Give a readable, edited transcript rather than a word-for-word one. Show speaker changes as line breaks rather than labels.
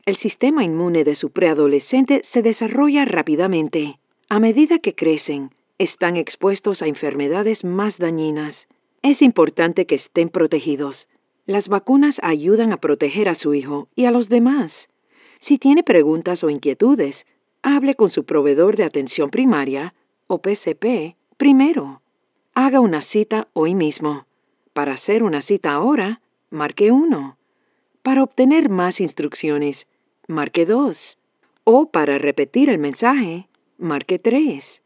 El sistema inmune de su preadolescente se desarrolla rápidamente. A medida que crecen, están expuestos a enfermedades más dañinas. Es importante que estén protegidos. Las vacunas ayudan a proteger a su hijo y a los demás. Si tiene preguntas o inquietudes, hable con su proveedor de atención primaria o PCP primero. Haga una cita hoy mismo. Para hacer una cita ahora, marque 1. Para obtener más instrucciones, marque 2. O para repetir el mensaje, marque 3.